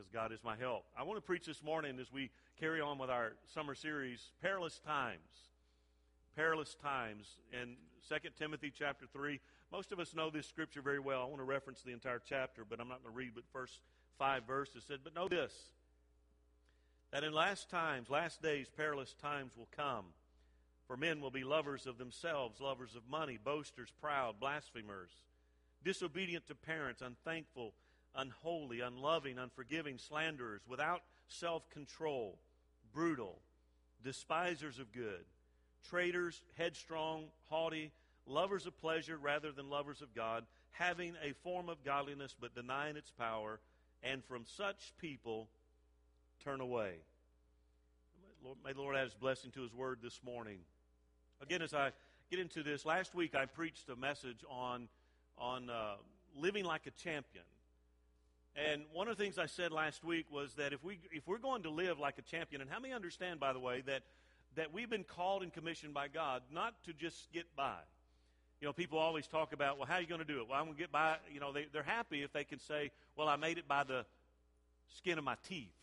because God is my help. I want to preach this morning as we carry on with our summer series, Perilous Times. Perilous Times in 2 Timothy chapter 3. Most of us know this scripture very well. I want to reference the entire chapter, but I'm not going to read but first 5 verses. It said, "But know this, that in last days, perilous times will come. For men will be lovers of themselves, lovers of money, boasters, proud, blasphemers, disobedient to parents, unthankful, unholy, unloving, unforgiving, slanderers, without self-control, brutal, despisers of good, traitors, headstrong, haughty, lovers of pleasure rather than lovers of God, having a form of godliness but denying its power, and from such people turn away." May the Lord add His blessing to His word this morning. Again, as I get into this, last week I preached a message on living like a champion. And one of the things I said last week was that if we're going to live like a champion, and how many understand, by the way, that we've been called and commissioned by God not to just get by. You know, people always talk about, well, how are you going to do it? Well, I'm going to get by. You know, they're happy if they can say, well, I made it by the skin of my teeth.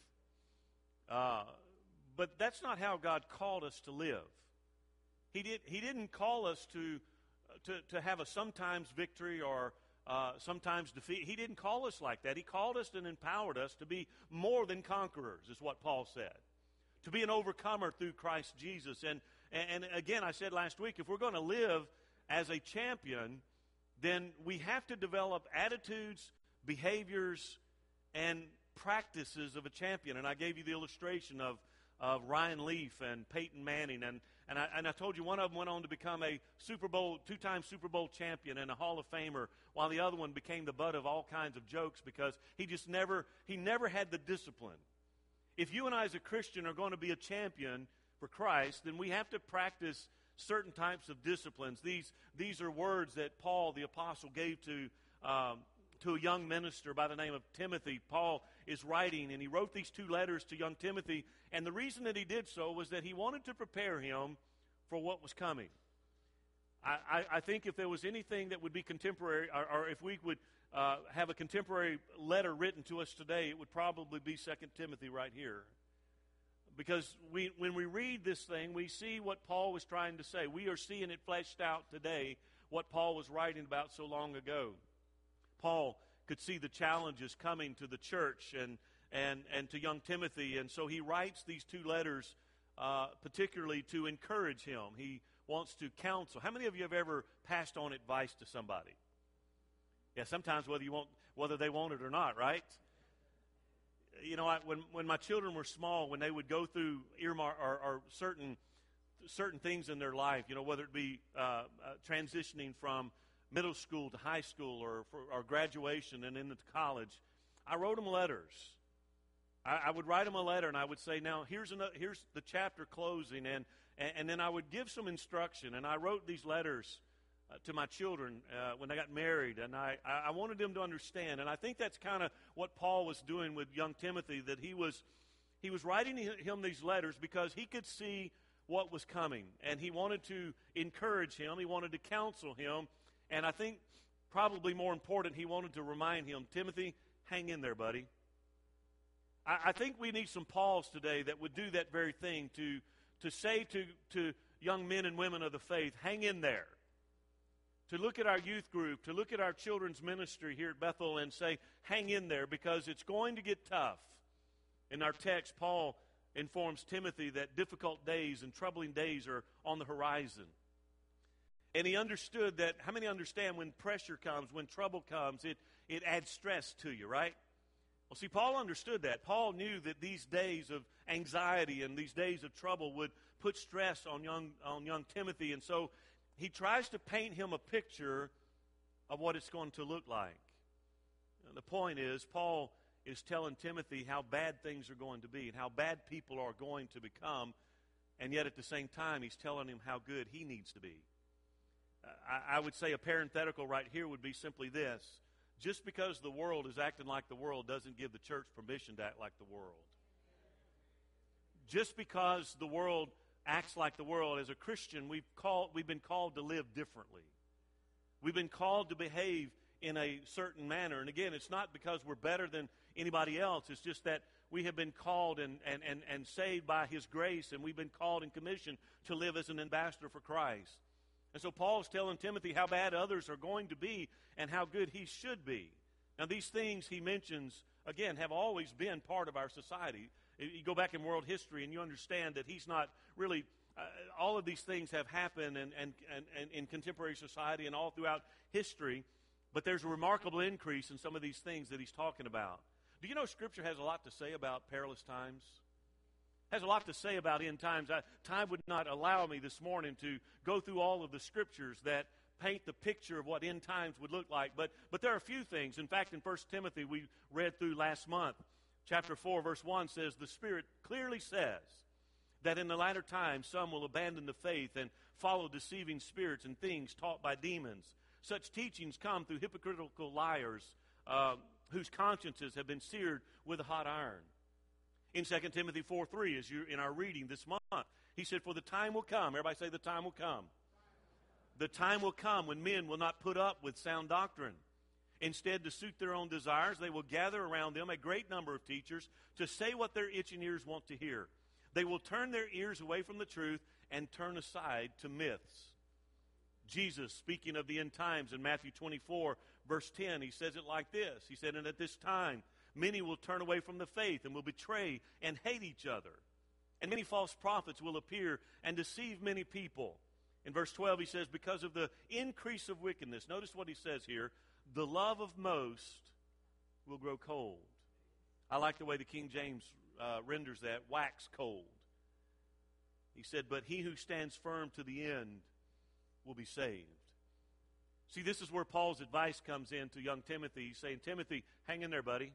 But that's not how God called us to live. He didn't call us to have a sometimes victory or sometimes defeat. He didn't call us like that. He called us and empowered us to be more than conquerors, is what Paul said. To be an overcomer through Christ Jesus. And again, I said last week, if we're going to live as a champion, then we have to develop attitudes, behaviors, and practices of a champion. And I gave you the illustration of Ryan Leaf and Peyton Manning, and I told you one of them went on to become a two-time Super Bowl champion and a Hall of Famer, while the other one became the butt of all kinds of jokes because he never had the discipline. If you and I as a Christian are going to be a champion for Christ, then we have to practice certain types of disciplines. These are words that Paul the apostle gave to a young minister by the name of Timothy. Paul is writing, and he wrote these 2 letters to young Timothy, and the reason that he did so was that he wanted to prepare him for what was coming. I think if there was anything that would be contemporary, or if we would have a contemporary letter written to us today, it would probably be 2 Timothy right here. Because when we read this thing, we see what Paul was trying to say. We are seeing it fleshed out today, what Paul was writing about so long ago. Paul could see the challenges coming to the church and to young Timothy, and so he writes these 2 letters particularly to encourage him. He wants to counsel. How many of you have ever passed on advice to somebody? Yeah, sometimes whether they want it or not, right? You know, when my children were small, when they would go through earmark or certain things in their life, you know, whether it be transitioning from middle school to high school or graduation and into college, I wrote them letters. I would write them a letter and I would say, now here's the chapter closing, and then I would give some instruction. And I wrote these letters to my children when they got married, and I wanted them to understand. And I think that's kind of what Paul was doing with young Timothy, that he was writing him these letters because he could see what was coming, and he wanted to encourage him. He wanted to counsel him. And I think probably more important, he wanted to remind him, Timothy, hang in there, buddy. I think we need some Pauls today that would do that very thing, to say to young men and women of the faith, hang in there. To look at our youth group, to look at our children's ministry here at Bethel and say, hang in there, because it's going to get tough. In our text, Paul informs Timothy that difficult days and troubling days are on the horizon. And he understood that. How many understand when pressure comes, when trouble comes, it adds stress to you, right? Well, see, Paul understood that. Paul knew that these days of anxiety and these days of trouble would put stress on young Timothy. And so he tries to paint him a picture of what it's going to look like. And the point is, Paul is telling Timothy how bad things are going to be and how bad people are going to become. And yet at the same time, he's telling him how good he needs to be. I would say a parenthetical right here would be simply this. Just because the world is acting like the world doesn't give the church permission to act like the world. Just because the world acts like the world, as a Christian, we've been called to live differently. We've been called to behave in a certain manner. And again, it's not because we're better than anybody else. It's just that we have been called and saved by His grace, and we've been called and commissioned to live as an ambassador for Christ. And so Paul's telling Timothy how bad others are going to be and how good he should be. Now, these things he mentions, again, have always been part of our society. You go back in world history and you understand that he's not really, all of these things have happened and in contemporary society and all throughout history, but there's a remarkable increase in some of these things that he's talking about. Do you know Scripture has a lot to say about perilous times? Has a lot to say about end times. Time would not allow me this morning to go through all of the Scriptures that paint the picture of what end times would look like. But there are a few things. In fact, in 1 Timothy we read through last month, chapter 4, verse 1 says, the Spirit clearly says that in the latter times some will abandon the faith and follow deceiving spirits and things taught by demons. Such teachings come through hypocritical liars whose consciences have been seared with a hot iron. In 2 Timothy 4:3, as you're in our reading this month, he said, for the time will come. Everybody say the time will come. The time will come when men will not put up with sound doctrine. Instead, to suit their own desires, they will gather around them a great number of teachers to say what their itching ears want to hear. They will turn their ears away from the truth and turn aside to myths. Jesus, speaking of the end times in Matthew 24, verse 10, he says it like this. He said, and at this time, many will turn away from the faith and will betray and hate each other. And many false prophets will appear and deceive many people. In verse 12, he says, because of the increase of wickedness, notice what he says here, the love of most will grow cold. I like the way the King James renders that, wax cold. He said, but he who stands firm to the end will be saved. See, this is where Paul's advice comes in to young Timothy. He's saying, Timothy, hang in there, buddy.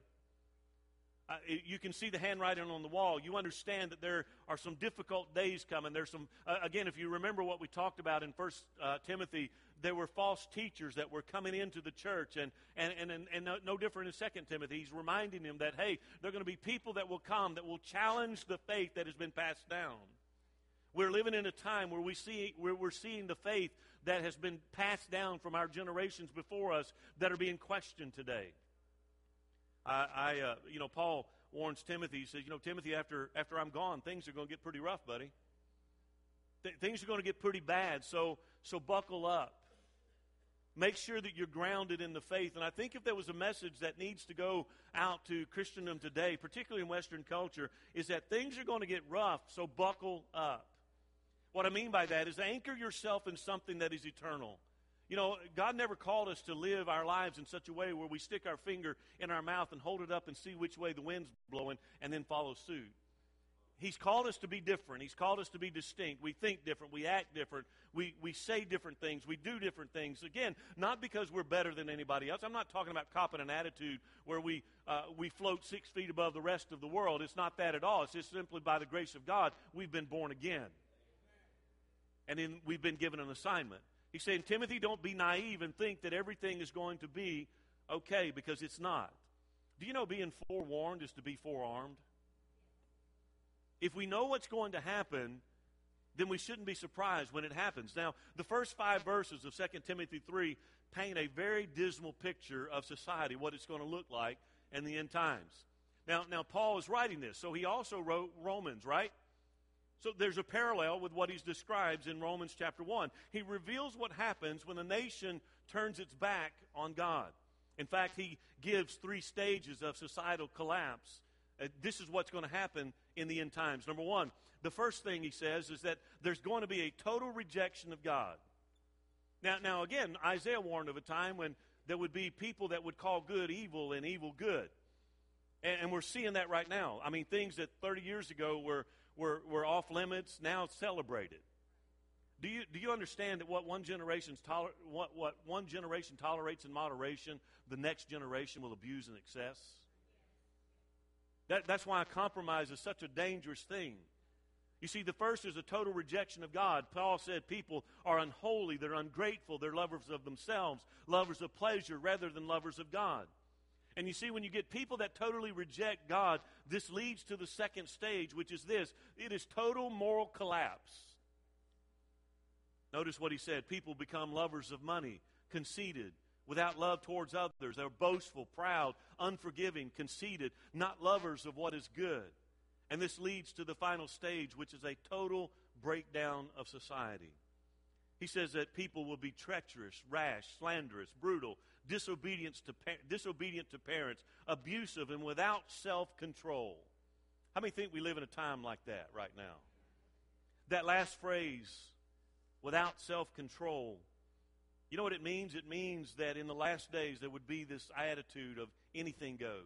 You can see the handwriting on the wall. You understand that there are some difficult days coming. There's some, again, if you remember what we talked about in 1 Timothy, there were false teachers that were coming into the church, and no different in 2 Timothy. He's reminding them that, hey, there are going to be people that will come that will challenge the faith that has been passed down. We're living in a time where we're seeing the faith that has been passed down from our generations before us that are being questioned today. Paul warns Timothy. He says, Timothy, after I'm gone, things are going to get pretty rough, buddy. Things are going to get pretty bad, so buckle up. Make sure that you're grounded in the faith. And I think if there was a message that needs to go out to Christendom today, particularly in Western culture, is that things are going to get rough, so buckle up. What I mean by that is anchor yourself in something that is eternal. God never called us to live our lives in such a way where we stick our finger in our mouth and hold it up and see which way the wind's blowing and then follow suit. He's called us to be different. He's called us to be distinct. We think different. We act different. We say different things. We do different things. Again, not because we're better than anybody else. I'm not talking about copping an attitude where we float 6 feet above the rest of the world. It's not that at all. It's just simply by the grace of God, we've been born again. And then we've been given an assignment. He's saying, Timothy, don't be naive and think that everything is going to be okay, because it's not. Do you know being forewarned is to be forearmed? If we know what's going to happen, then we shouldn't be surprised when it happens. Now, the first 5 verses of 2 Timothy 3 paint a very dismal picture of society, what it's going to look like in the end times. Now Paul is writing this, so he also wrote Romans, right? So there's a parallel with what he describes in Romans chapter 1. He reveals what happens when a nation turns its back on God. In fact, he gives 3 stages of societal collapse. This is what's going to happen in the end times. Number 1, the first thing he says is that there's going to be a total rejection of God. Now again, Isaiah warned of a time when there would be people that would call good evil and evil good. And we're seeing that right now. I mean, things that 30 years ago were off limits, now it's celebrated. Do you understand that what one generation tolerates in moderation, the next generation will abuse in excess? That's why compromise is such a dangerous thing. You see, the first is a total rejection of God. Paul said people are unholy, they're ungrateful, they're lovers of themselves, lovers of pleasure rather than lovers of God. And you see, when you get people that totally reject God, this leads to the second stage, which is this. It is total moral collapse. Notice what he said. People become lovers of money, conceited, without love towards others. They're boastful, proud, unforgiving, conceited, not lovers of what is good. And this leads to the final stage, which is a total breakdown of society. He says that people will be treacherous, rash, slanderous, brutal, disobedient to parents, abusive, and without self-control. How many think we live in a time like that right now? That last phrase, without self-control, you know what it means? It means that in the last days there would be this attitude of anything goes.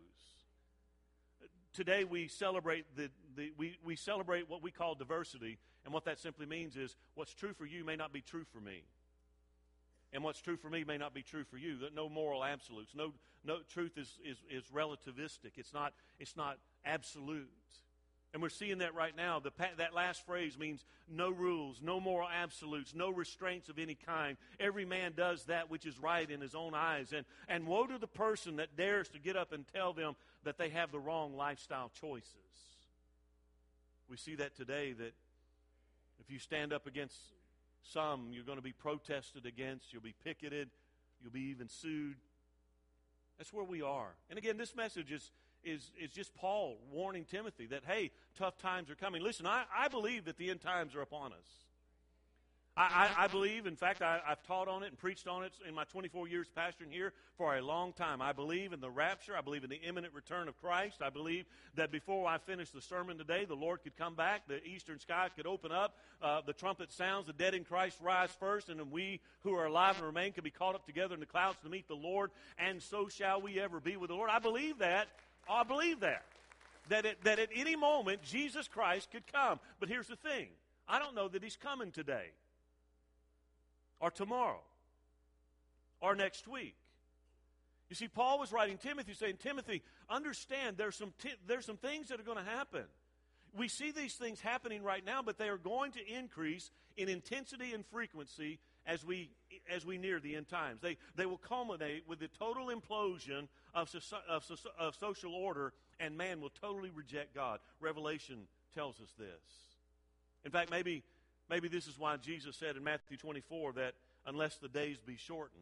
Today we celebrate we celebrate what we call diversity, and what that simply means is what's true for you may not be true for me, and what's true for me may not be true for you. No moral absolutes. No truth is relativistic. It's not absolute. And we're seeing that right now. That last phrase means no rules, no moral absolutes, no restraints of any kind. Every man does that which is right in his own eyes. And woe to the person that dares to get up and tell them that they have the wrong lifestyle choices. We see that today, that if you stand up against some, you're going to be protested against, you'll be picketed, you'll be even sued. That's where we are. And again, this message is just Paul warning Timothy that, hey, tough times are coming. Listen, I believe that the end times are upon us. I believe, in fact, I've taught on it and preached on it in my 24 years pastoring here for a long time. I believe in the rapture. I believe in the imminent return of Christ. I believe that before I finish the sermon today, the Lord could come back, the eastern skies could open up, the trumpet sounds, the dead in Christ rise first, and then we who are alive and remain can be caught up together in the clouds to meet the Lord, and so shall we ever be with the Lord. I believe that. I believe that. That at any moment, Jesus Christ could come. But here's the thing. I don't know that he's coming today, or tomorrow, or next week. You see, Paul was writing Timothy saying, Timothy, understand there's some things that are going to happen. We see these things happening right now, but they are going to increase in intensity and frequency as we near the end times. They will culminate with the total implosion of social order, and man will totally reject God. Revelation tells us this. In fact, maybe this is why Jesus said in Matthew 24 that unless the days be shortened,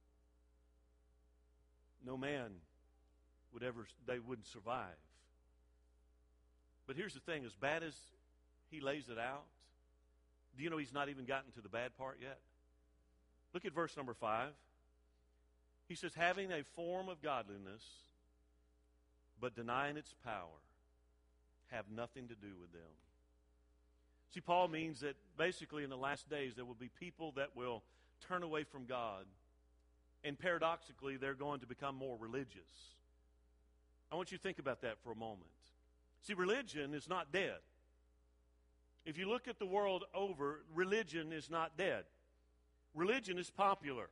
no man they wouldn't survive. But here's the thing, as bad as he lays it out, do you know he's not even gotten to the bad part yet? Look at verse number 5. He says, having a form of godliness, but denying its power, have nothing to do with them. See, Paul means that basically in the last days there will be people that will turn away from God, and paradoxically they're going to become more religious. I want you to think about that for a moment. See, religion is not dead. If you look at the world over, religion is not dead. Religion is popular.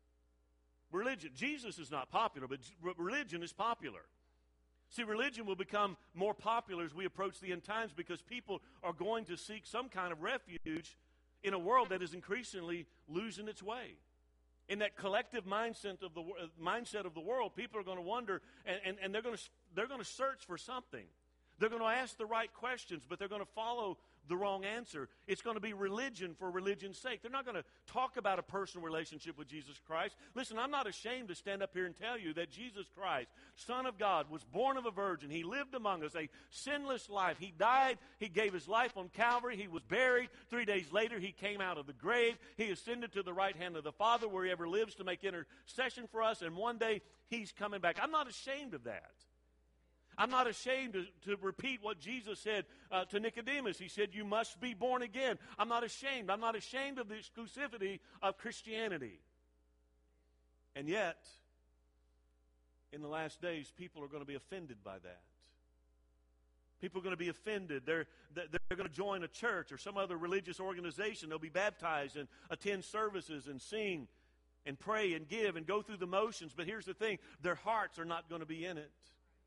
Jesus is not popular, but religion is popular. See, religion will become more popular as we approach the end times because people are going to seek some kind of refuge in a world that is increasingly losing its way. In that collective mindset of the world, people are going to wonder, and they're going to search for something. They're going to ask the right questions, but they're going to follow the wrong answer. It's going to be religion for religion's sake. They're not going to talk about a personal relationship with Jesus Christ. Listen, I'm not ashamed to stand up here and tell you that Jesus Christ, Son of God, was born of a virgin. He lived among us a sinless life. He died. He gave his life on Calvary. He was buried. 3 days later, he came out of the grave. He ascended to the right hand of the Father where he ever lives to make intercession for us, and one day he's coming back. I'm not ashamed of that. I'm not ashamed to repeat what Jesus said to Nicodemus. He said, you must be born again. I'm not ashamed. I'm not ashamed of the exclusivity of Christianity. And yet, in the last days, people are going to be offended by that. People are going to be offended. They're going to join a church or some other religious organization. They'll be baptized and attend services and sing and pray and give and go through the motions. But here's the thing, their hearts are not going to be in it.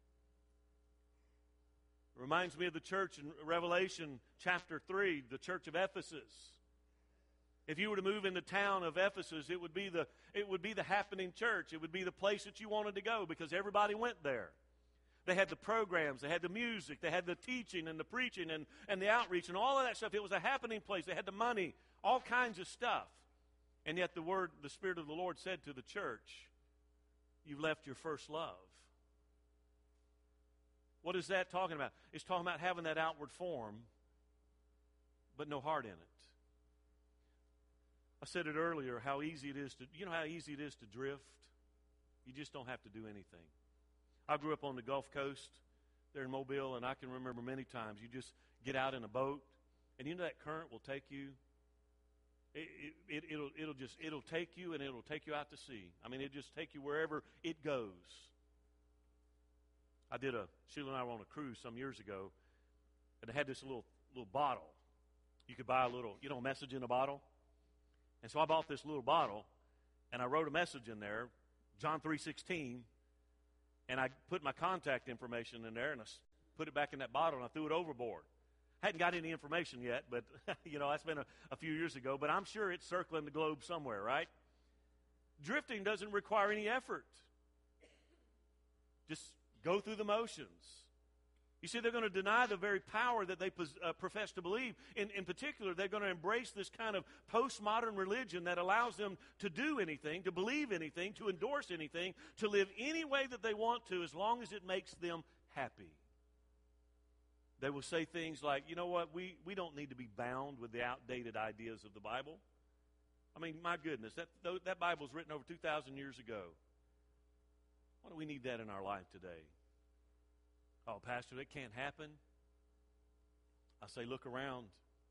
It reminds me of the church in Revelation chapter 3, the church of Ephesus. If you were to move in the town of Ephesus, it would be the happening church. It would be the place that you wanted to go because everybody went there. They had the programs, they had the music, they had the teaching and the preaching and the outreach and all of that stuff. It was a happening place. They had the money, all kinds of stuff. And yet the Spirit of the Lord said to the church, you've left your first love. What is that talking about? It's talking about having that outward form, but no heart in it. I said it earlier, how easy it is to, you know how easy it is to drift? You just don't have to do anything. I grew up on the Gulf Coast there in Mobile, and I can remember many times you just get out in a boat, and you know that current will take you. It'll take you, and it'll take you out to sea. I mean, it'll just take you wherever it goes. Sheila and I were on a cruise some years ago, and they had this little bottle. You could buy a little, message in a bottle. And so I bought this little bottle, and I wrote a message in there, John 3:16, and I put my contact information in there, and I put it back in that bottle, and I threw it overboard. Hadn't got any information yet, but, that's been a few years ago, but I'm sure it's circling the globe somewhere, right? Drifting doesn't require any effort. Just go through the motions. You see, they're going to deny the very power that they profess to believe. In particular, they're going to embrace this kind of postmodern religion that allows them to do anything, to believe anything, to endorse anything, to live any way that they want to as long as it makes them happy. They will say things like, you know what, we don't need to be bound with the outdated ideas of the Bible. I mean, my goodness, that Bible was written over 2,000 years ago. Why do we need that in our life today? Oh, Pastor, that can't happen. I say, look around.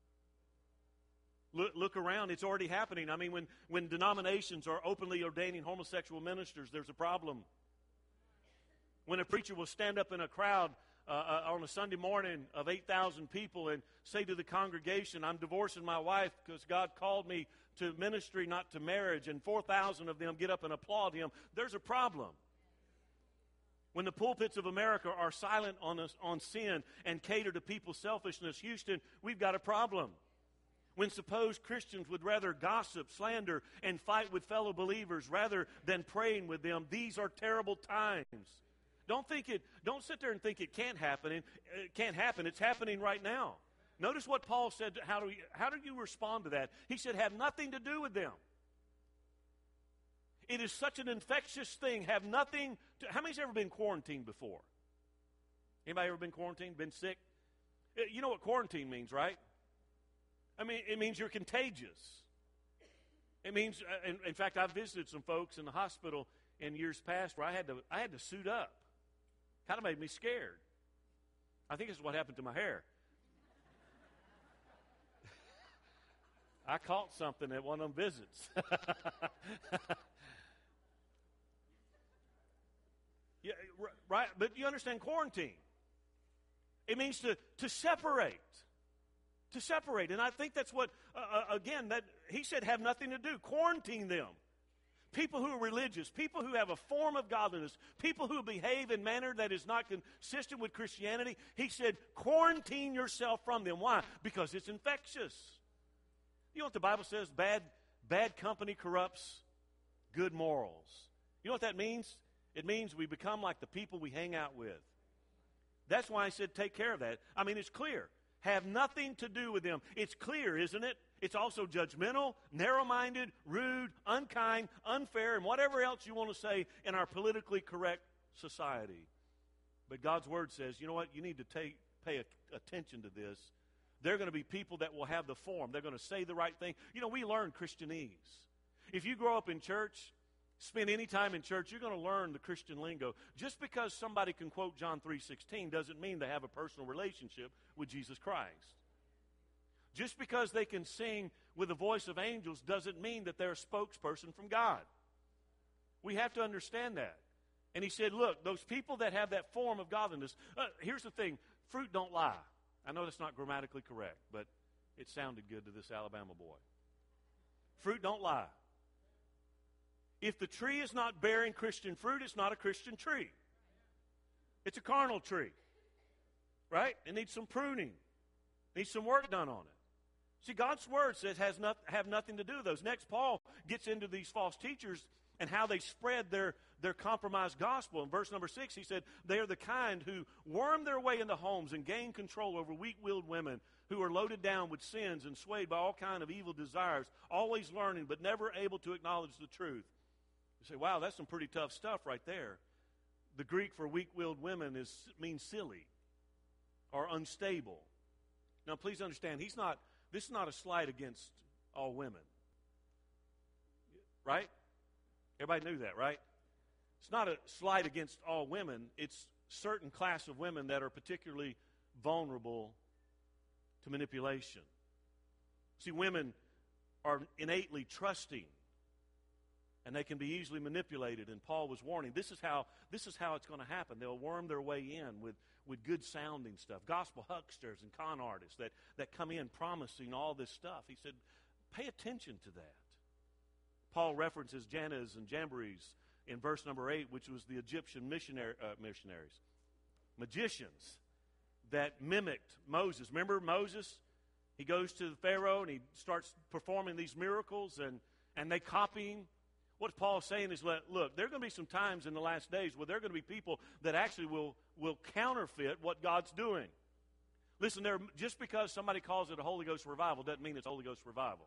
Look around. It's already happening. I mean, when denominations are openly ordaining homosexual ministers, there's a problem. When a preacher will stand up in a crowd on a Sunday morning of 8,000 people and say to the congregation, I'm divorcing my wife because God called me to ministry, not to marriage, and 4,000 of them get up and applaud him, there's a problem. When the pulpits of America are silent on sin and cater to people's selfishness, Houston, we've got a problem. When supposed Christians would rather gossip, slander, and fight with fellow believers rather than praying with them, these are terrible times. Don't sit there and think it can't happen. It can't happen. It's happening right now. Notice what Paul said. How do you respond to that? He said, have nothing to do with them. It is such an infectious thing. Have nothing to... How many's ever been quarantined before? Anybody ever been quarantined, been sick? You know what quarantine means, right? I mean, it means you're contagious. It means, in fact, I've visited some folks in the hospital in years past where I had to suit up. Kind of made me scared. I think this is what happened to my hair. I caught something at one of them visits. Yeah, right, but you understand quarantine. It means to separate. To separate. And I think that's what, again, that he said have nothing to do. Quarantine them. People who are religious, people who have a form of godliness, people who behave in manner that is not consistent with Christianity, he said quarantine yourself from them. Why? Because it's infectious. You know what the Bible says? Bad company corrupts good morals. You know what that means? It means we become like the people we hang out with. That's why I said take care of that. I mean, it's clear. Have nothing to do with them. It's clear, isn't it? It's also judgmental, narrow-minded, rude, unkind, unfair, and whatever else you want to say in our politically correct society. But God's Word says, you know what? You need to pay attention to this. They're going to be people that will have the form. They're going to say the right thing. You know, we learn Christianese. If you grow up in church, spend any time in church, you're going to learn the Christian lingo. Just because somebody can quote John 3:16 doesn't mean they have a personal relationship with Jesus Christ. Just because they can sing with the voice of angels doesn't mean that they're a spokesperson from God. We have to understand that. And he said, look, those people that have that form of godliness, here's the thing, fruit don't lie. I know that's not grammatically correct, but it sounded good to this Alabama boy. Fruit don't lie. If the tree is not bearing Christian fruit, it's not a Christian tree. It's a carnal tree, right? It needs some pruning. It needs some work done on it. See, God's Word says have nothing to do with those. Next, Paul gets into these false teachers and how they spread their compromised gospel. In verse number 6, he said, they are the kind who worm their way into homes and gain control over weak-willed women who are loaded down with sins and swayed by all kinds of evil desires, always learning but never able to acknowledge the truth. say, wow, that's some pretty tough stuff right there. The Greek for weak-willed women means silly or unstable. Now, please understand, this is not a slight against all women. Right? Everybody knew that, right? It's not a slight against all women. It's certain class of women that are particularly vulnerable to manipulation. See, women are innately trusting, and they can be easily manipulated. And Paul was warning, this is how it's going to happen. They'll worm their way in with good sounding stuff. Gospel hucksters and con artists that come in promising all this stuff. He said, pay attention to that. Paul references Jannes and Jambres in verse number 8, which was the Egyptian missionaries. Magicians that mimicked Moses. Remember Moses? He goes to the Pharaoh and he starts performing these miracles, and they copy him. What Paul's saying is, look, there are going to be some times in the last days where there are going to be people that actually will counterfeit what God's doing. Listen, just because somebody calls it a Holy Ghost revival doesn't mean it's Holy Ghost revival.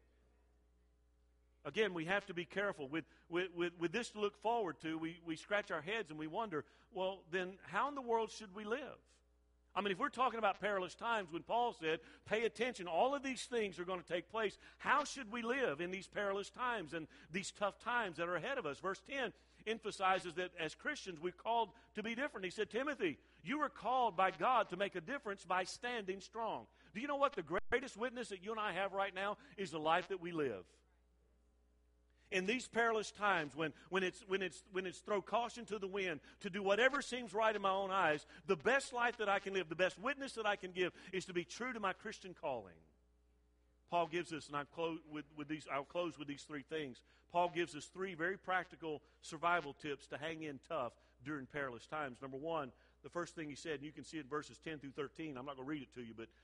Again, we have to be careful. With this to look forward to, we scratch our heads and we wonder, well, then how in the world should we live? I mean, if we're talking about perilous times, when Paul said, pay attention, all of these things are going to take place. How should we live in these perilous times and these tough times that are ahead of us? Verse 10 emphasizes that as Christians, we're called to be different. He said, Timothy, you were called by God to make a difference by standing strong. Do you know what the greatest witness that you and I have right now is the life that we live? In these perilous times, when it's throw caution to the wind, to do whatever seems right in my own eyes, the best life that I can live, the best witness that I can give, is to be true to my Christian calling. Paul gives us, and I'll close with these three things. Paul gives us three very practical survival tips to hang in tough during perilous times. Number one, the first thing he said, and you can see it in verses 10 through 13. I'm not going to read it to you, but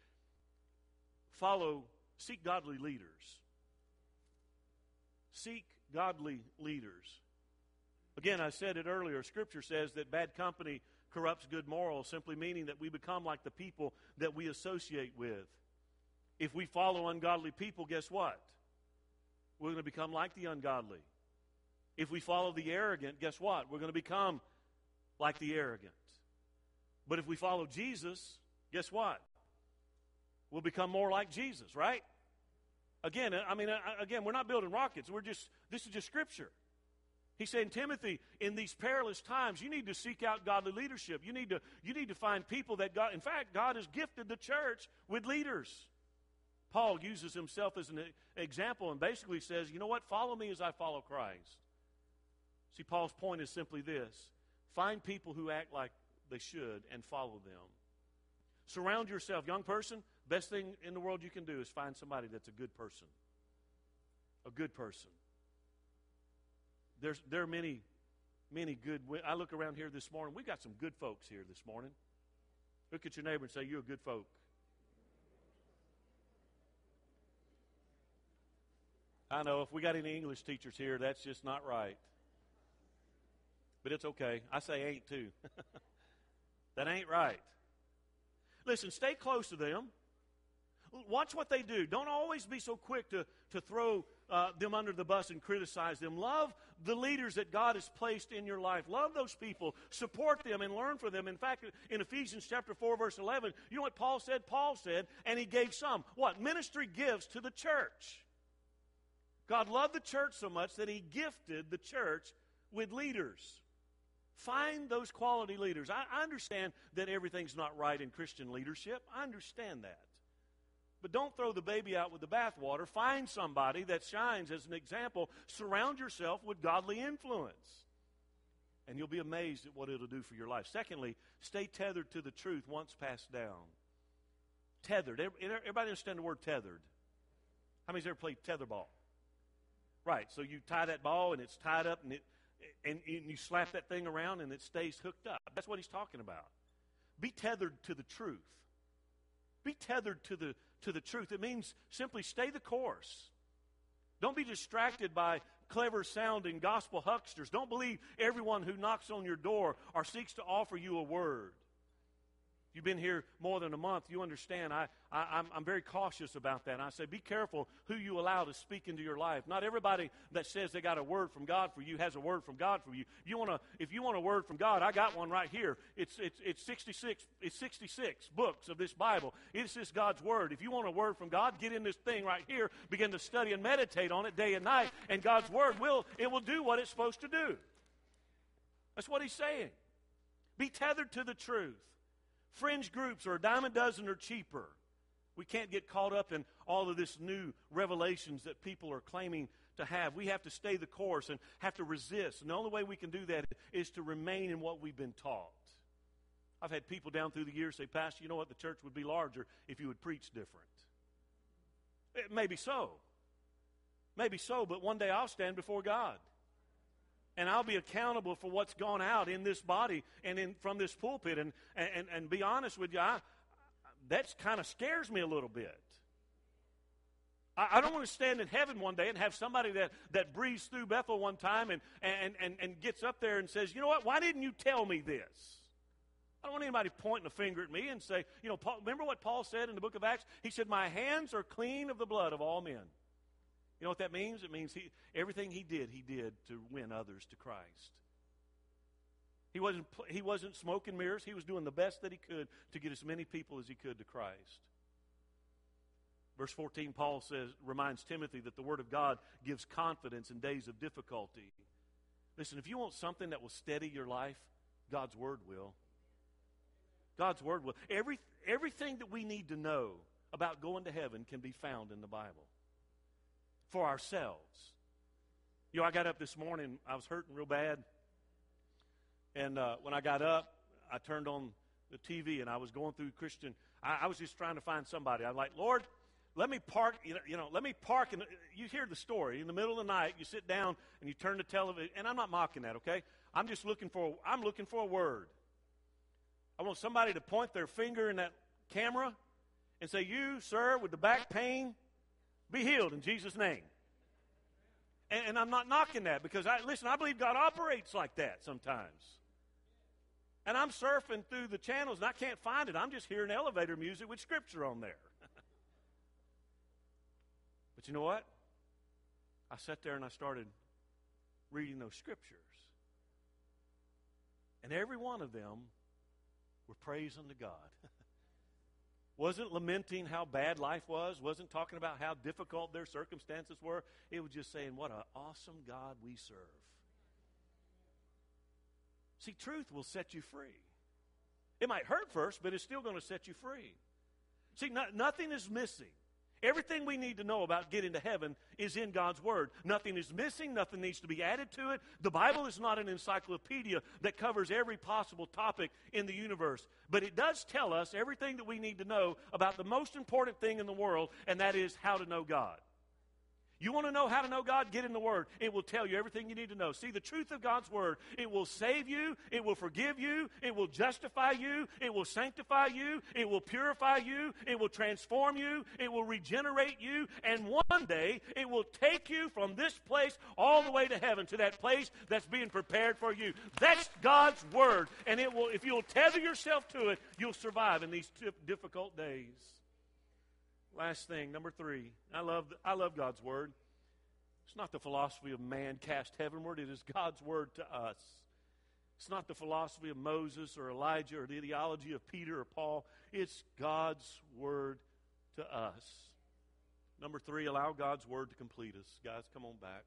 seek godly leaders. Seek godly leaders. Again, I said it earlier, Scripture says that bad company corrupts good morals, simply meaning that we become like the people that we associate with. If we follow ungodly people, guess what? We're going to become like the ungodly. If we follow the arrogant, guess what? We're going to become like the arrogant. But if we follow Jesus, guess what? We'll become more like Jesus, right? Again, we're not building rockets. This is just Scripture. He's saying, Timothy, in these perilous times, you need to seek out godly leadership. You need to find people that God, in fact, God has gifted the church with leaders. Paul uses himself as an example and basically says, you know what? Follow me as I follow Christ. See, Paul's point is simply this. Find people who act like they should and follow them. Surround yourself, young person. Best thing in the world you can do is find somebody that's a good person. A good person. There are many good. I look around here this morning. We got some good folks here this morning. Look at your neighbor and say, "You're a good folk." I know if we got any English teachers here, that's just not right. But it's okay. I say ain't too. That ain't right. Listen, stay close to them. Watch what they do. Don't always be so quick to throw them under the bus and criticize them. Love the leaders that God has placed in your life. Love those people. Support them and learn from them. In fact, in Ephesians chapter 4, verse 11, you know what Paul said? Paul said, and he gave some, what? Ministry gifts to the church. God loved the church so much that he gifted the church with leaders. Find those quality leaders. I understand that everything's not right in Christian leadership. I understand that. But don't throw the baby out with the bathwater. Find somebody that shines as an example. Surround yourself with godly influence. And you'll be amazed at what it'll do for your life. Secondly, stay tethered to the truth once passed down. Tethered. Everybody understand the word tethered? How many's ever played tetherball? Right, so you tie that ball and it's tied up and you slap that thing around and it stays hooked up. That's what he's talking about. Be tethered to the truth. Be tethered to the truth. It means simply stay the course. Don't be distracted by clever-sounding gospel hucksters. Don't believe everyone who knocks on your door or seeks to offer you a word. you've been here more than a month, you understand I'm very cautious about that. And I say, be careful who you allow to speak into your life. Not everybody that says they got a word from God for you has a word from God for you. If you want a word from God, I got one right here. It's 66 books of this Bible. It's just God's word. If you want a word from God, get in this thing right here, begin to study and meditate on it day and night, and God's word will do what it's supposed to do. That's what he's saying. Be tethered to the truth. Fringe groups are a dime a dozen or cheaper. We can't get caught up in all of this new revelations that people are claiming to have. We have to stay the course and have to resist. And the only way we can do that is to remain in what we've been taught. I've had people down through the years say, Pastor, you know what, the church would be larger if you would preach different. Maybe so. Maybe so, but one day I'll stand before God. And I'll be accountable for what's gone out in this body and from this pulpit. And be honest with you, that kind of scares me a little bit. I don't want to stand in heaven one day and have somebody that breathes through Bethel one time and gets up there and says, you know what, why didn't you tell me this? I don't want anybody pointing a finger at me and say, remember what Paul said in the book of Acts? He said, my hands are clean of the blood of all men. You know what that means? It means everything he did to win others to Christ. He wasn't smoking mirrors. He was doing the best that he could to get as many people as he could to Christ. Verse 14, Paul reminds Timothy that the Word of God gives confidence in days of difficulty. Listen, if you want something that will steady your life, God's Word will. God's Word will. Everything that we need to know about going to heaven can be found in the Bible. For ourselves. I got up this morning, I was hurting real bad. And when I got up, I turned on the TV and I was going through Christian. I was just trying to find somebody. I'm like, Lord, let me park, let me park. And you hear the story. In the middle of the night, you sit down and you turn the television. And I'm not mocking that, okay? I'm looking for a word. I want somebody to point their finger in that camera and say, you, sir, with the back pain, be healed in Jesus' name. And I'm not knocking that because, I believe God operates like that sometimes. And I'm surfing through the channels and I can't find it. I'm just hearing elevator music with Scripture on there. But you know what? I sat there and I started reading those Scriptures. And every one of them were praising to God. Wasn't lamenting how bad life was. Wasn't talking about how difficult their circumstances were. It was just saying, what an awesome God we serve. See, truth will set you free. It might hurt first, but it's still going to set you free. See, nothing is missing. Everything we need to know about getting to heaven is in God's Word. Nothing is missing. Nothing needs to be added to it. The Bible is not an encyclopedia that covers every possible topic in the universe. But it does tell us everything that we need to know about the most important thing in the world, and that is how to know God. You want to know how to know God? Get in the Word. It will tell you everything you need to know. See, the truth of God's Word, it will save you, it will forgive you, it will justify you, it will sanctify you, it will purify you, it will transform you, it will regenerate you, and one day it will take you from this place all the way to heaven, to that place that's being prepared for you. That's God's Word, and it will, if you'll tether yourself to it, you'll survive in these difficult days. Last thing, number 3. I love God's Word. It's not the philosophy of man cast heavenward. It is God's Word to us. It's not the philosophy of Moses or Elijah or the ideology of Peter or Paul. It's God's Word to us. Number 3, allow God's Word to complete us. Guys, come on back.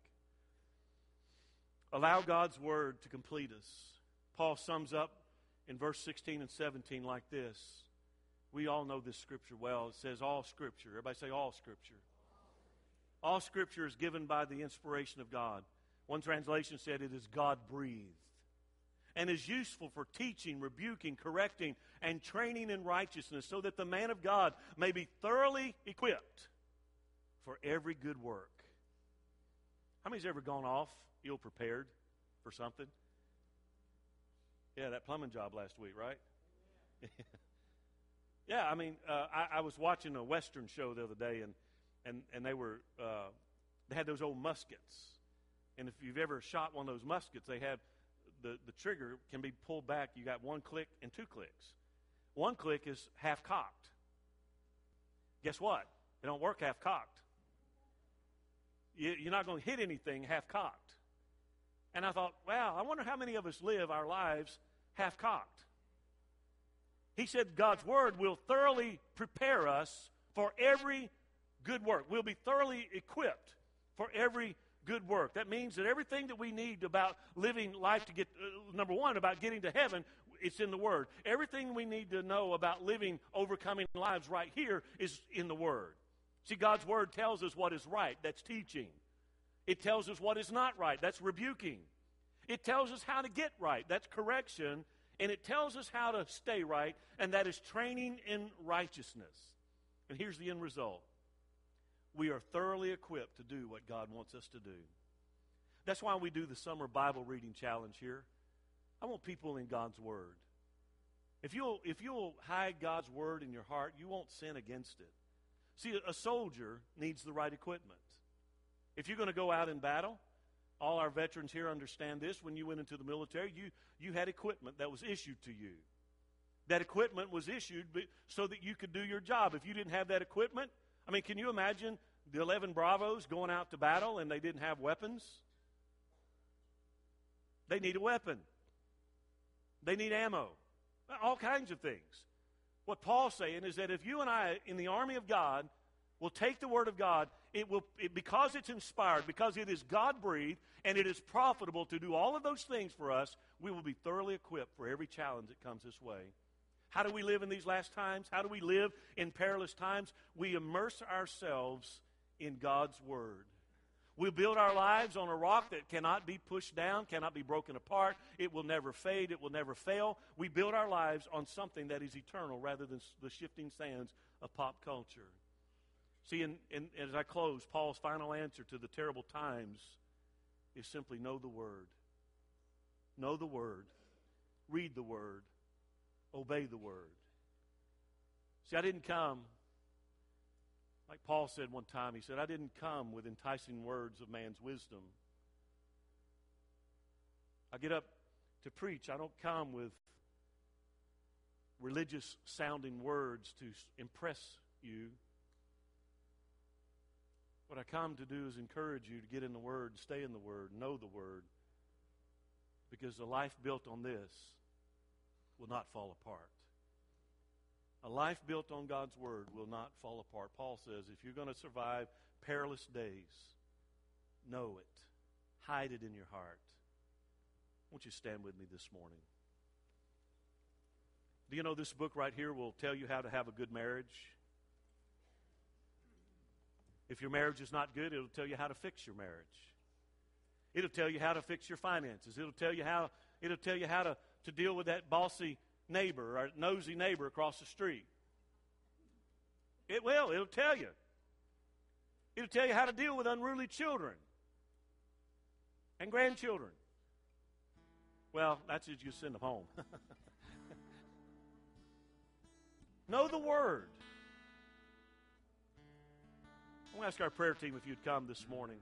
Allow God's Word to complete us. Paul sums up in verse 16 and 17 like this. We all know this Scripture well. It says all Scripture. Everybody say all Scripture. All Scripture is given by the inspiration of God. One translation said it is God-breathed and is useful for teaching, rebuking, correcting, and training in righteousness so that the man of God may be thoroughly equipped for every good work. How many's ever gone off ill-prepared for something? Yeah, that plumbing job last week, right? Yeah, I mean, I was watching a Western show the other day, and they had those old muskets. And if you've ever shot one of those muskets, they have the trigger can be pulled back. You got one click and 2 clicks. One click is half-cocked. Guess what? It don't work half-cocked. You're not going to hit anything half-cocked. And I thought, wow, I wonder how many of us live our lives half-cocked. He said God's Word will thoroughly prepare us for every good work. We'll be thoroughly equipped for every good work. That means that everything that we need about living life to get, number one, about getting to heaven, it's in the Word. Everything we need to know about living, overcoming lives right here is in the Word. See, God's Word tells us what is right. That's teaching. It tells us what is not right. That's rebuking. It tells us how to get right. That's correction. And it tells us how to stay right, and that is training in righteousness. And here's the end result. We are thoroughly equipped to do what God wants us to do. That's why we do the summer Bible reading challenge here. I want people in God's Word. If you'll hide God's Word in your heart, you won't sin against it. See, a soldier needs the right equipment. If you're going to go out in battle, all our veterans here understand this. When you went into the military, you had equipment that was issued to you. That equipment was issued so that you could do your job. If you didn't have that equipment, I mean, can you imagine the 11 Bravos going out to battle and they didn't have weapons? They need a weapon. They need ammo. All kinds of things. What Paul's saying is that if you and I, in the army of God, will take the Word of God, because it's inspired, because it is God-breathed, and it is profitable to do all of those things for us, we will be thoroughly equipped for every challenge that comes this way. How do we live in these last times? How do we live in perilous times? We immerse ourselves in God's Word. We build our lives on a rock that cannot be pushed down, cannot be broken apart. It will never fade. It will never fail. We build our lives on something that is eternal rather than the shifting sands of pop culture. See, as I close, Paul's final answer to the terrible times is simply know the Word. Know the Word. Read the Word. Obey the Word. See, I didn't come, like Paul said one time, he said, I didn't come with enticing words of man's wisdom. I get up to preach. I don't come with religious-sounding words to impress you. What I come to do is encourage you to get in the Word, stay in the Word, know the Word, because a life built on this will not fall apart. A life built on God's Word will not fall apart. Paul says, if you're going to survive perilous days, know it. Hide it in your heart. Won't you stand with me this morning? Do you know this book right here will tell you how to have a good marriage? If your marriage is not good, it'll tell you how to fix your marriage. It'll tell you how to fix your finances. It'll tell you how to deal with that bossy neighbor or nosy neighbor across the street. It will. It'll tell you. It'll tell you how to deal with unruly children and grandchildren. Well, that's if you send them home. Know the Word. I'm going to ask our prayer team if you'd come this morning.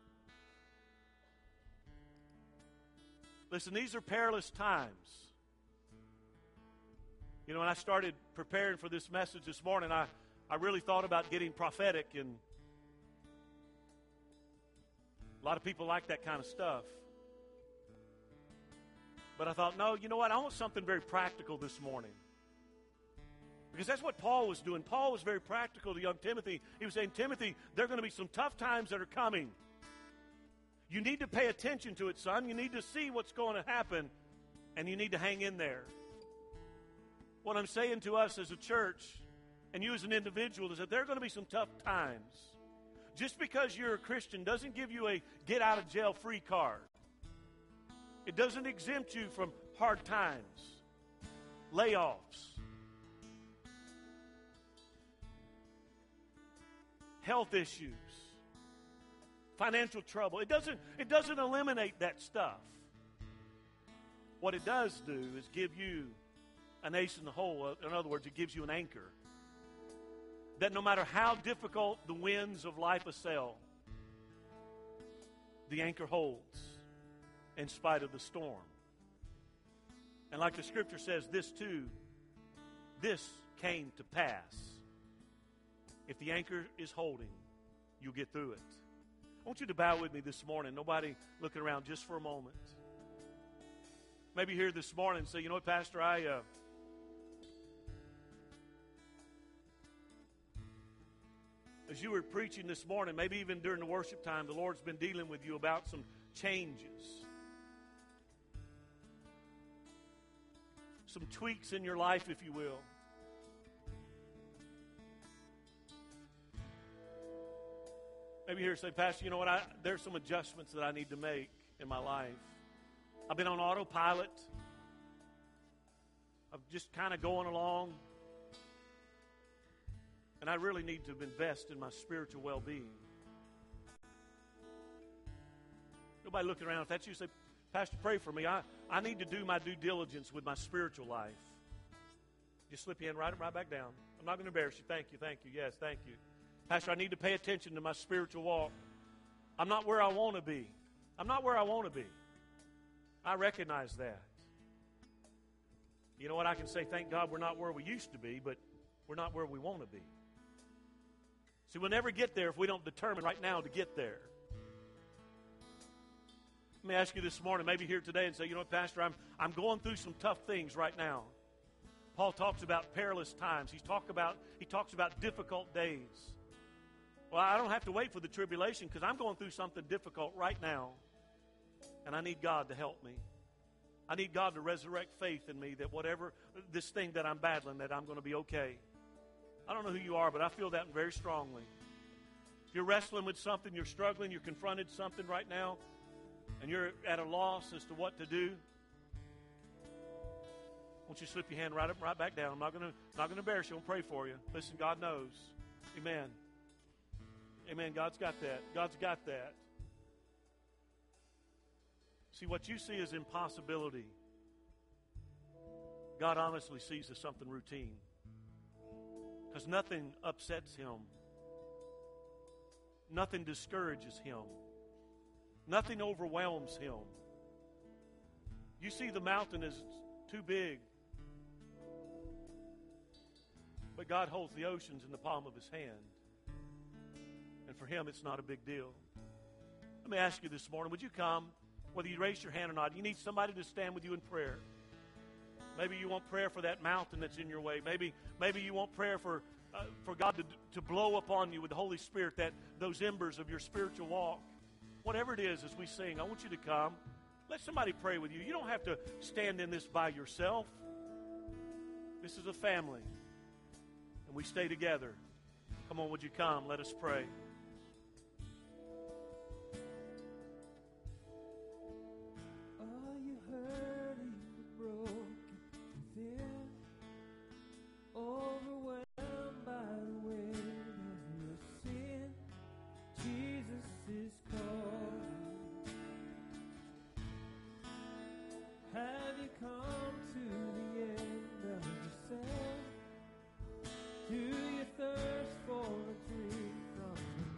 Listen, these are perilous times. You know, when I started preparing for this message this morning, I really thought about getting prophetic, and a lot of people like that kind of stuff. But I thought, no, you know what? I want something very practical this morning. Because that's what Paul was doing. Paul was very practical to young Timothy. He was saying, Timothy, there are going to be some tough times that are coming. You need to pay attention to it, son. You need to see what's going to happen, and you need to hang in there. What I'm saying to us as a church and you as an individual is that there are going to be some tough times. Just because you're a Christian doesn't give you a get-out-of-jail-free card. It doesn't exempt you from hard times, layoffs, health issues, financial trouble. It doesn't eliminate that stuff. What it does do is give you an ace in the hole. In other words, it gives you an anchor that no matter how difficult the winds of life assail, the anchor holds in spite of the storm. And like the Scripture says, this too, this came to pass. If the anchor is holding, you'll get through it. I want you to bow with me this morning. Nobody looking around, just for a moment. Maybe here this morning and say, you know what, Pastor, as you were preaching this morning, maybe even during the worship time, the Lord's been dealing with you about some changes. Some tweaks in your life, if you will. Maybe here say, Pastor, you know what, there's some adjustments that I need to make in my life. I've been on autopilot. I'm just kind of going along. And I really need to invest in my spiritual well-being. Nobody looking around. If that's you, say, Pastor, pray for me. I need to do my due diligence with my spiritual life. Just slip your hand right back down. I'm not going to embarrass you. Thank you. Yes, thank you. Pastor, I need to pay attention to my spiritual walk. I'm not where I want to be. I recognize that. You know what? I can say, thank God we're not where we used to be, but we're not where we want to be. See, we'll never get there if we don't determine right now to get there. Let me ask you this morning, maybe here today, and say, you know what, Pastor, I'm going through some tough things right now. Paul talks about perilous times. He talks about difficult days. Well, I don't have to wait for the tribulation because I'm going through something difficult right now. And I need God to help me. I need God to resurrect faith in me that whatever this thing that I'm battling, that I'm going to be okay. I don't know who you are, but I feel that very strongly. If you're wrestling with something, you're struggling, you're confronted something right now, and you're at a loss as to what to do, won't you slip your hand right back down? I'm not going to embarrass you. I'm going to pray for you. Listen, God knows. Amen. Amen. God's got that. God's got that. See, what you see as impossibility, God honestly sees as something routine. Because nothing upsets Him. Nothing discourages Him. Nothing overwhelms Him. You see the mountain is too big. But God holds the oceans in the palm of His hand. And for Him, it's not a big deal. Let me ask you this morning, would you come, whether you raise your hand or not, you need somebody to stand with you in prayer. Maybe you want prayer for that mountain that's in your way. Maybe you want prayer for God to blow upon you with the Holy Spirit, those embers of your spiritual walk. Whatever it is, as we sing, I want you to come. Let somebody pray with you. You don't have to stand in this by yourself. This is a family. And we stay together. Come on, would you come? Let us pray. Do you thirst for a drink from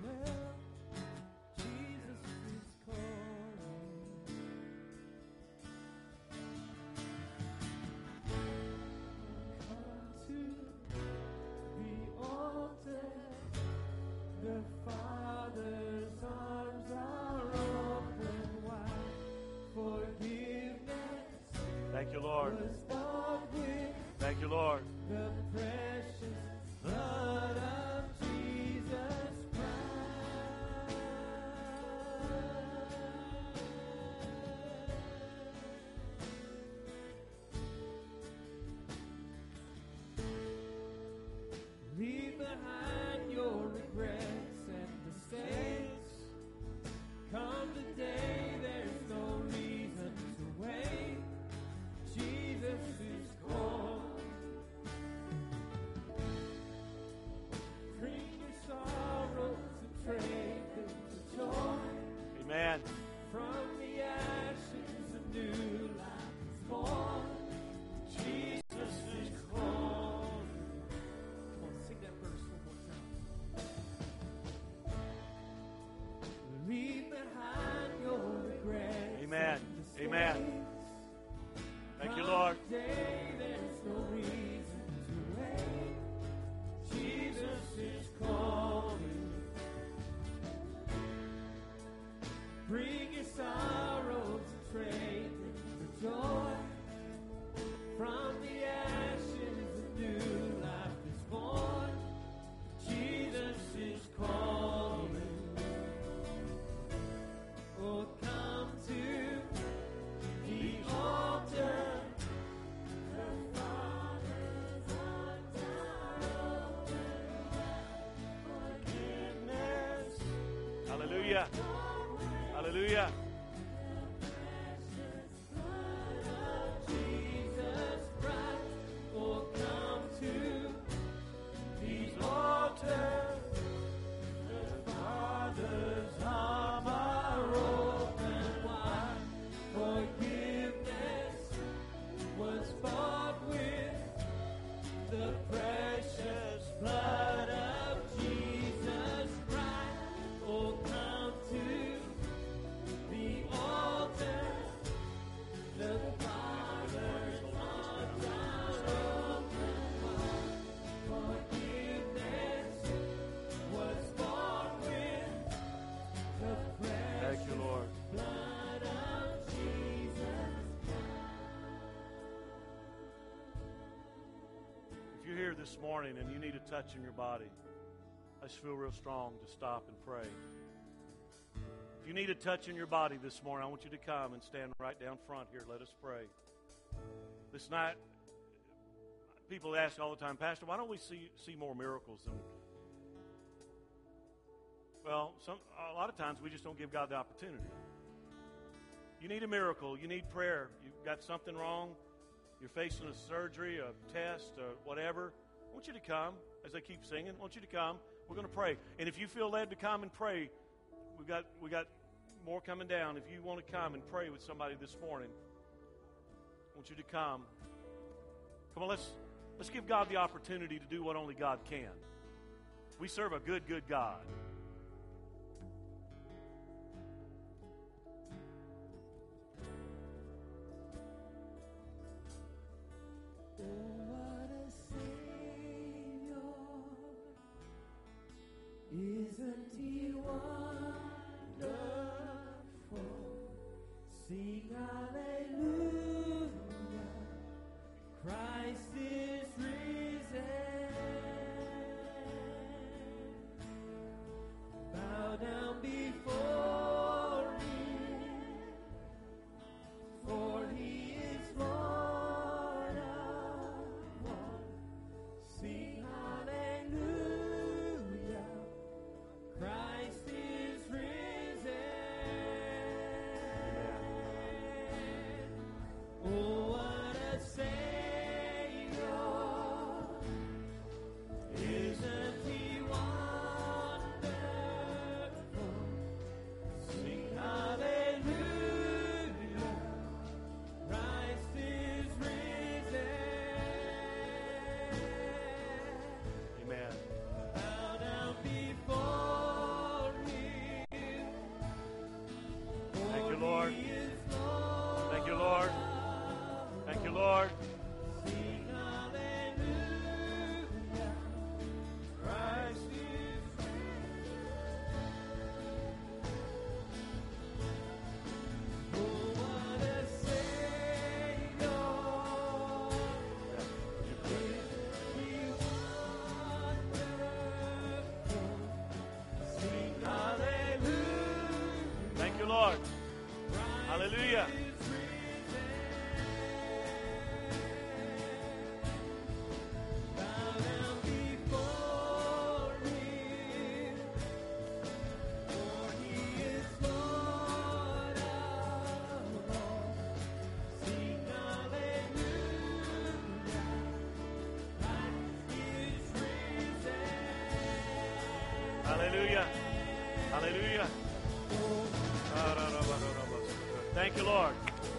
Hallelujah. Hallelujah. This morning and you need a touch in your body, I just feel real strong to stop and pray. If you need a touch in your body this morning, I want you to come and stand right down front here. Let us pray. This night, people ask all the time, Pastor, why don't we see more miracles? And well, a lot of times we just don't give God the opportunity. You need a miracle. You need prayer. You've got something wrong. You're facing a surgery, a test, or whatever. I want you to come. As I keep singing, I want you to come. We're going to pray. And if you feel led to come and pray, we got more coming down. If you want to come and pray with somebody this morning, I want you to come. Come on, let's give God the opportunity to do what only God can. We serve a good, good God. Isn't he wonderful? Sing hallelujah. Christ is risen. Bow down before him, for he is Lord of all. Sing hallelujah. Christ is risen. Oh, what a Savior. Isn't he wonderful? Sing hallelujah. Christ is risen. Amen. Bow down before Thank you, Lord. Thank you, Lord. Thank you, Lord. Sing hallelujah. Christ is oh, what a Savior. Isn't he wonderful? Sing hallelujah. Thank you, Lord. Hallelujah. Bow down before him, for he is Lord of all. Sing hallelujah, Christ is risen. Hallelujah. Hallelujah. Thank you, Lord.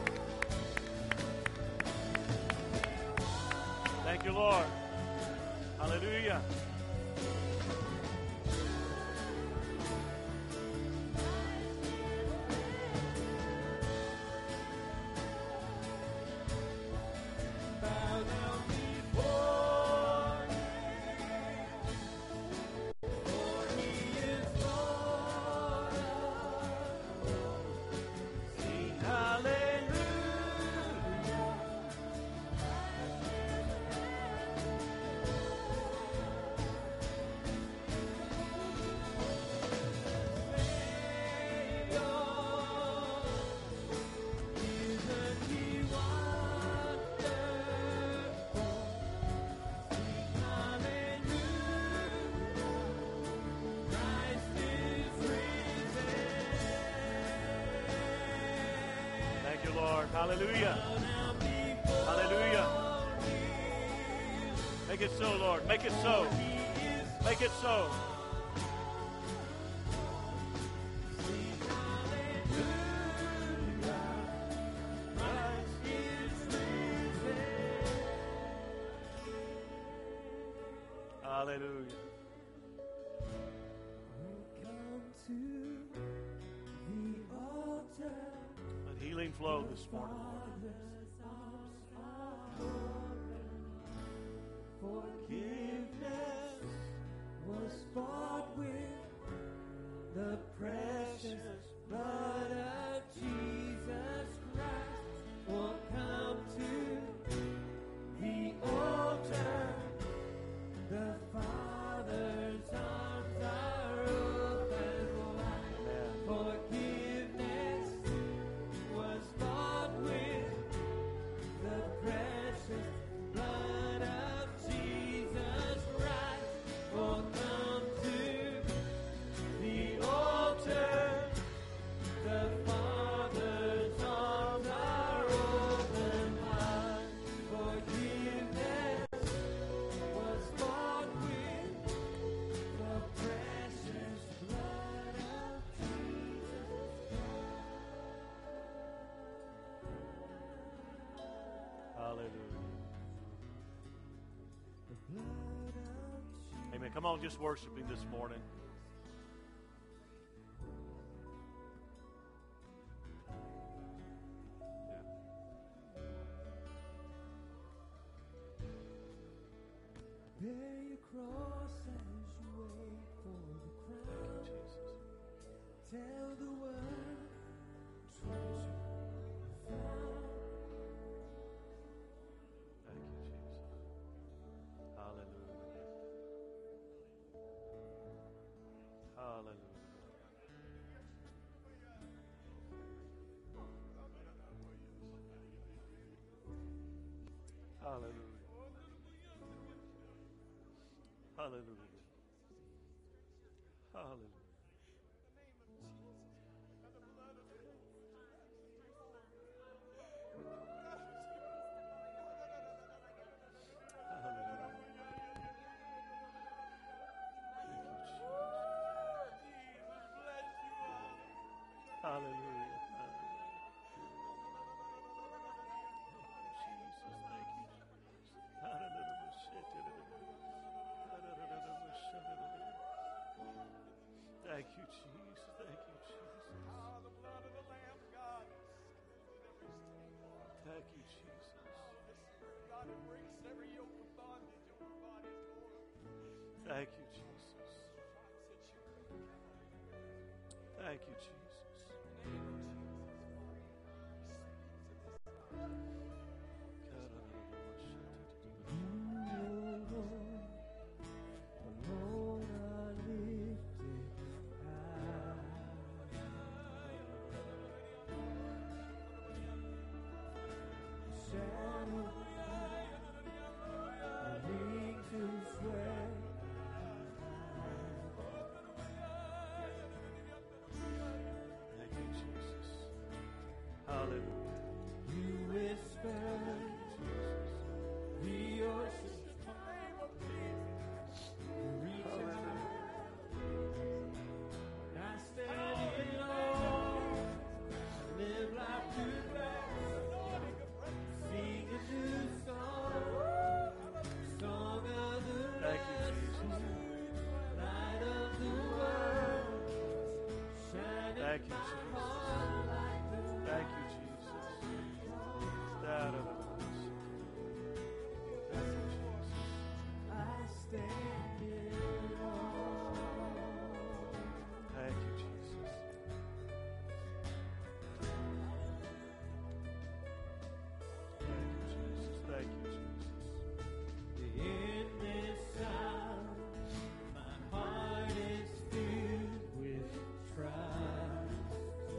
Thank you, Lord. Hallelujah. Bow down before him, for he is Lord of all. Sing hallelujah. Hallelujah. Hallelujah. Make it so, Lord. Make it so. Make it so. Hallelujah. Let healing flow this morning, Lord. Forgiveness was bought with the precious blood of Jesus Christ. Will come to the altar. The Father's arms are open wide. Forgiveness was bought with the precious blood of Jesus Christ. Will come to the altar. The Father's arms are open wide. Forgiveness was bought with the precious blood of Jesus Hallelujah. Christ. Amen. Come on, just worship Him this morning. Bear your cross as you wait for the crown. Jesus. Tell the world treasure found. Thank you, Jesus. Hallelujah. Hallelujah. Hallelujah. Hallelujah. Hallelujah. Hallelujah. Thank you, Jesus. Thank you, Jesus. The blood of the Lamb, God. Thank you, Jesus. God, it breaks every yoke of bondage over our bodies, Lord. Thank you, Jesus. Thank you, Jesus. Alone are lifted high. Shadow ring to sway. Thank you, Jesus. Hallelujah. You whisper the ocean's name of Jesus. You reach out. I stand in awe. Live life to bless. Sing a new song. Song of the Thank you, Jesus. light of the world. Shine Thank in you, my Jesus. heart like the Thank you, Jesus. Thank you, Jesus. I stand in awe. Thank you, Jesus. Thank you, Jesus. Thank you, Jesus. In this hour, my heart is filled with trust.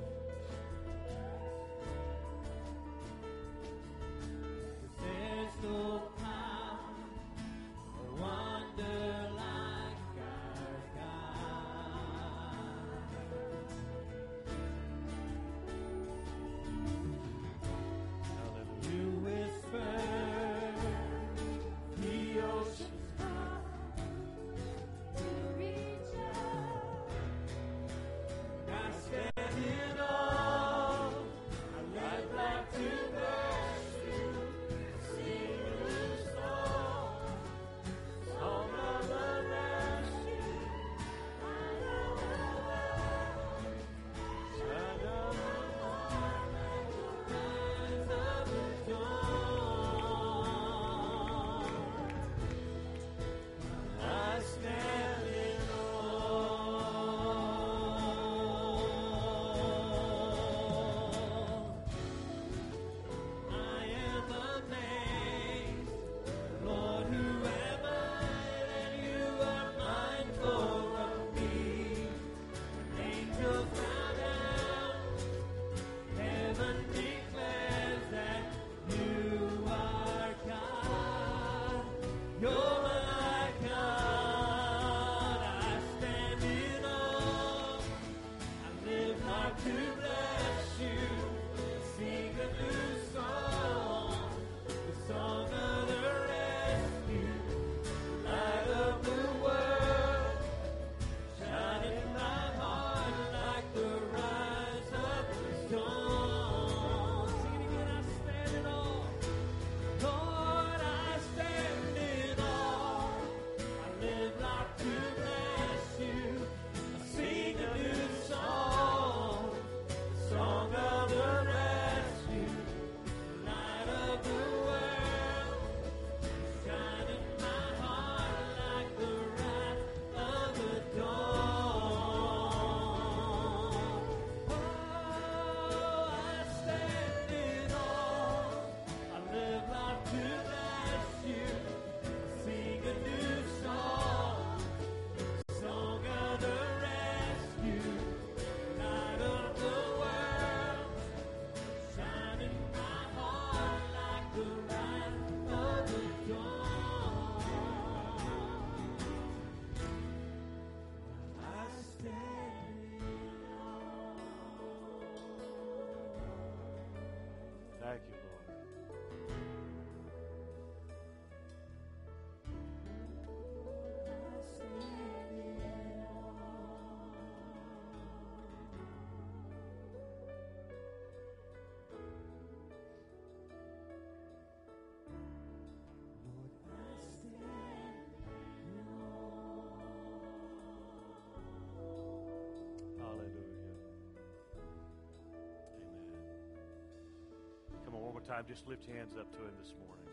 time, just lift your hands up to Him this morning.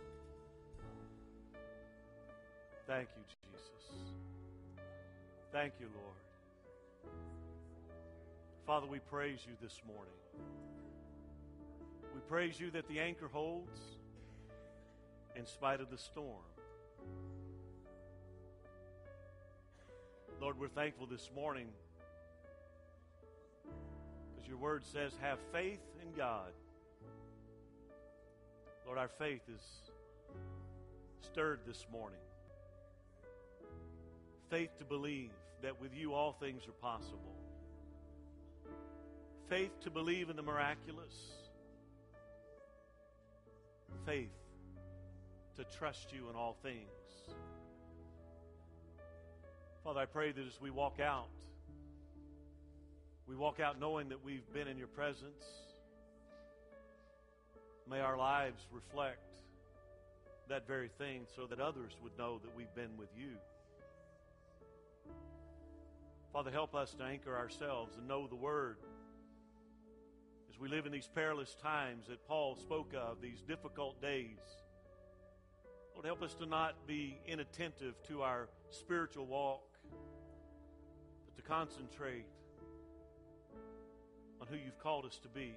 Thank you, Jesus. Thank you, Lord. Father, we praise you this morning. We praise you that the anchor holds in spite of the storm. Lord, we're thankful this morning because your word says, have faith in God. Lord, our faith is stirred this morning. Faith to believe that with you all things are possible. Faith to believe in the miraculous. Faith to trust you in all things. Father, I pray that as we walk out knowing that we've been in your presence. May our lives reflect that very thing so that others would know that we've been with you. Father, help us to anchor ourselves and know the Word as we live in these perilous times that Paul spoke of, these difficult days. Lord, help us to not be inattentive to our spiritual walk, but to concentrate on who you've called us to be.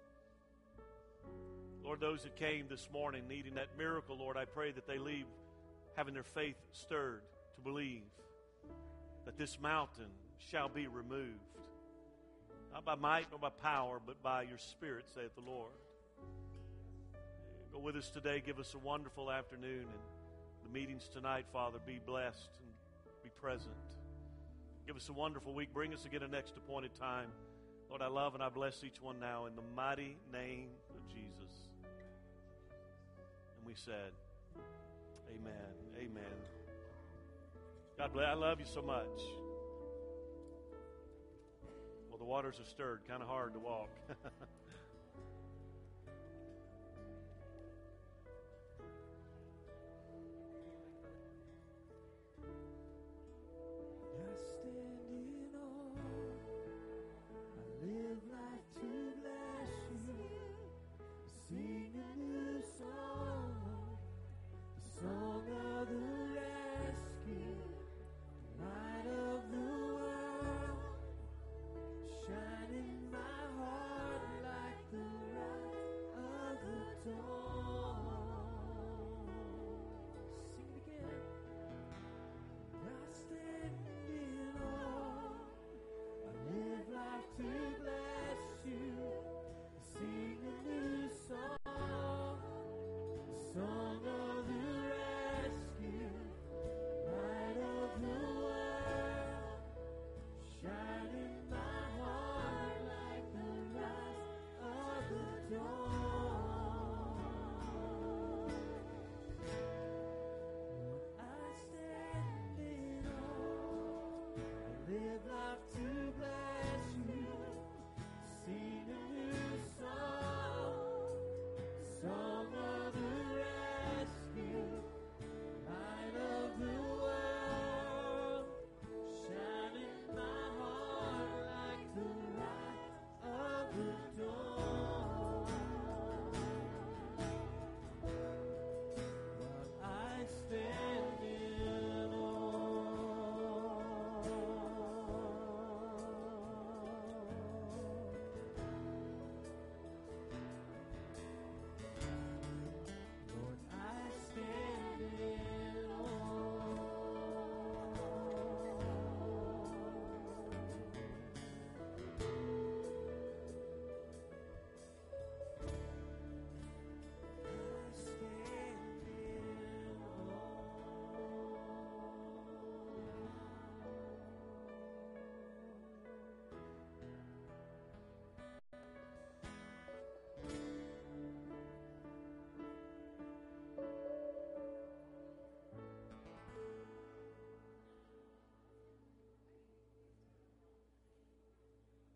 Lord, those that came this morning needing that miracle, Lord, I pray that they leave having their faith stirred to believe that this mountain shall be removed. Not by might nor by power, but by your Spirit, saith the Lord. Go with us today. Give us a wonderful afternoon. And the meetings tonight, Father, be blessed and be present. Give us a wonderful week. Bring us again a next appointed time. Lord, I love and I bless each one now in the mighty name of Jesus. And we said, amen. Amen. God bless. I love you so much. Well, the waters are stirred. Kind of hard to walk. Live